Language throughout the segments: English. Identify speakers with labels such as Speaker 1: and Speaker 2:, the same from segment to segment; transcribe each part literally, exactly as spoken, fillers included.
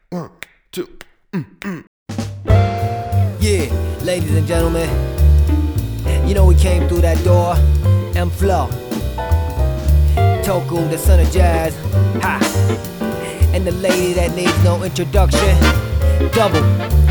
Speaker 1: One, two.
Speaker 2: Yeah, ladies and gentlemen, you know we came through that door. M-Flow, Toku, the son of jazz, ha. And the lady that needs no introduction, Double.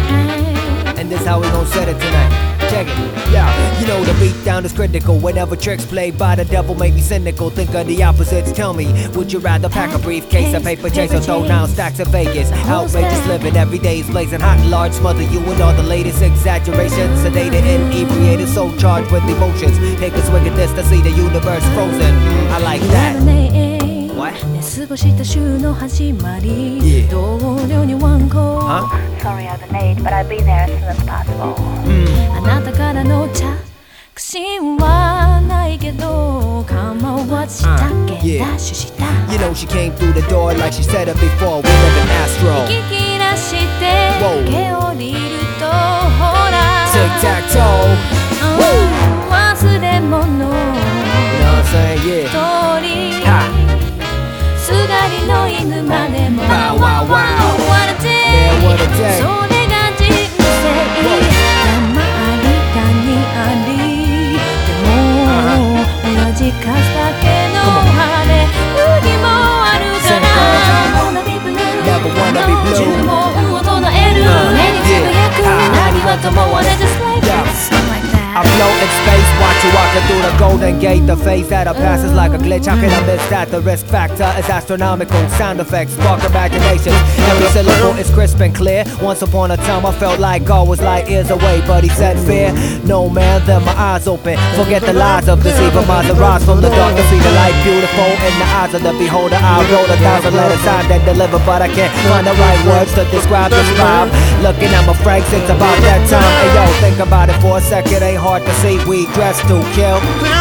Speaker 2: And this how we gon' set it tonight. Check it, yeah. You know the beatdown is critical. Whenever tricks played by the devil make me cynical. Think of the opposites, tell me, would you rather pack a briefcase, a paper chase, or throw down stacks of Vegas? Outrageous living, every day is blazing hot and large. Smother you with all the latest exaggerations. Sedated, inebriated, so charged with emotions. Take a swing at this to see the universe frozen. mm, I like that. What?
Speaker 3: 寝過ごした週の始まり、
Speaker 2: Yeah.
Speaker 3: 同僚にワンコ
Speaker 2: Huh?
Speaker 4: Sorry I've been late, but I'll be there as soon as possible.
Speaker 3: あなたからの着信はないけど構わずしたけ
Speaker 2: Uh, yeah.
Speaker 3: ダッシュした
Speaker 2: You know she came through the door like she said it before. We live in Astro.
Speaker 3: 息切らして
Speaker 2: Whoa.
Speaker 3: 駆け下りるとほら
Speaker 2: Tic-tac-toe.
Speaker 3: うん忘れ物
Speaker 2: You know what I'm saying? Yeah.
Speaker 3: 通り
Speaker 2: Ha.
Speaker 3: すがりの犬までも
Speaker 2: Wow, wow, wow.
Speaker 3: What a day
Speaker 2: Man, what a day.
Speaker 3: それが人生山あり谷ありでも同じ数だけの晴れる日もあるから Wanna be blue
Speaker 2: Never wanna be blue.
Speaker 3: 注文を唱える目につぶやく何はとも wanna just like this like that
Speaker 2: I float in space, watch you walking through the golden gate. The phase that I pass is like a glitch. How can I miss that? The risk factor is astronomical. Sound effects spark imagination. Every syllable is crisp and clear. Once upon a time I felt like God was light years away, but he said fear no man, then my eyes open. Forget the lies of deceiver minds that rise from the dark to see the light beautiful in the eyes of the beholder. I wrote a thousand letters signed and delivered, but I can't find the right words to describe this vibe. Looking at my Frank, it's about that time. Hey yo, think about it for a second. Ain't hard to see, we dressed to kill.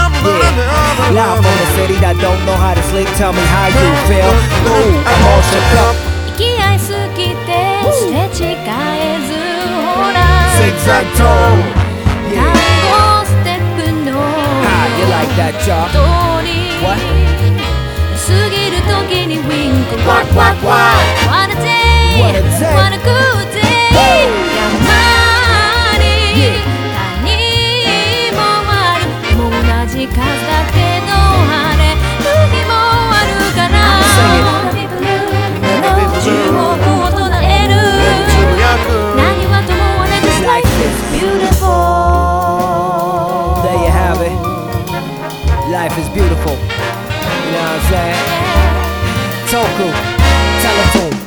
Speaker 2: Yeah, live from the city that don't know how to sleep. Tell me how you feel. Ooh, I'm all shook up.
Speaker 3: 生き合いすぎてすれ違えずほら
Speaker 2: Zig-zag-toe.
Speaker 3: 単
Speaker 2: Yeah,
Speaker 3: 語ステップの
Speaker 2: how you like that, y'all?
Speaker 3: 通り
Speaker 2: What?
Speaker 3: 過ぎる時にウィンク
Speaker 2: What, what, what?
Speaker 3: What a day
Speaker 2: What a day.
Speaker 3: What a good day 山に谷もあるでも同じ数だけの晴れる日もあるから
Speaker 2: Sing it.
Speaker 3: Wanna be blue 注文を唱える何はとも wanna just like this beautiful
Speaker 2: There you have it. Life is beautiful. You know what I'm saying? Toku, Teletoon.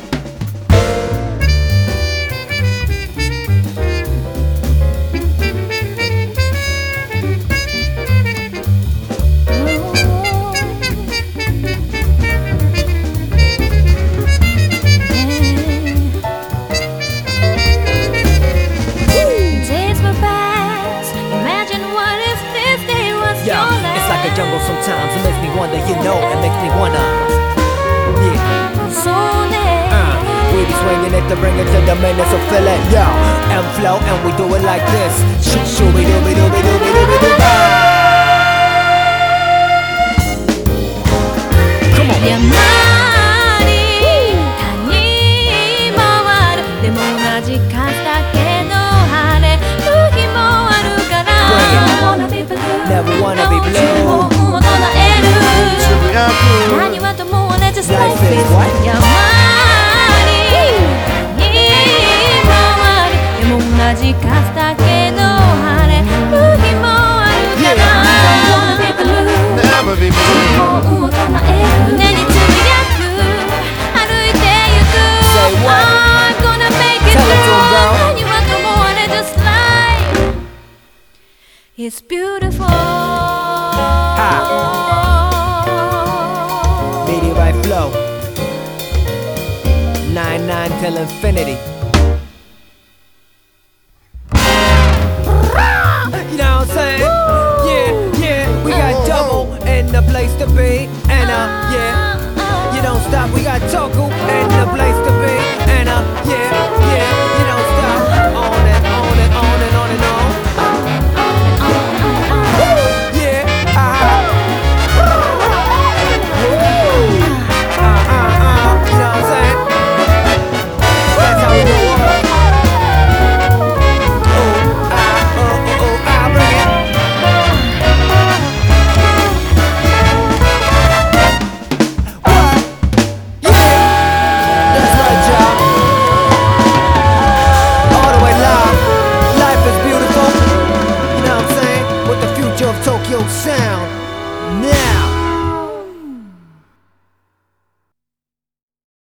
Speaker 3: Days will pass. Imagine what if this day was your
Speaker 2: Yeah,
Speaker 3: last.
Speaker 2: it's like a jungle sometimes. It makes me wonder, you know, it makes me wanna. Yeah,
Speaker 3: So late.
Speaker 2: uh, we be swinging it to bring it to the minutes, so feel it. Yo, M-Flow, and we do it like this. Shoo, shooby dooby dooby dooby dooby dooby. Come on.
Speaker 3: 山に谷もあるでも同じ数だけの晴れる日もあるから
Speaker 2: Bring
Speaker 3: Wanna be blue
Speaker 2: Never wanna be blue.
Speaker 3: 注文を唱える何はとも wanna just like
Speaker 2: Life is
Speaker 3: this
Speaker 2: what?
Speaker 3: 山に谷もあるでも同じ数だけの晴れる日もあるから Wanna be blue
Speaker 1: Never be blue.
Speaker 3: 注文を唱える目につぶやく歩いてゆく
Speaker 2: Say what?
Speaker 3: I'm gonna make it
Speaker 2: Tell it to 'em,
Speaker 3: through
Speaker 2: bro.
Speaker 3: 何はとも wanna just like It's beautiful
Speaker 2: Meteorite flow. nine nine till infinity. You know what I'm saying? Yeah, yeah. We got Double in the place to be. And uh, yeah. You don't stop. We got Toku in the place to be. And uh, yeah, yeah. You don't stop. On and on and on and on and on. Yeah. Uh-huh. Uh, uh, uh. You know what I'm saying? Tokyo sound.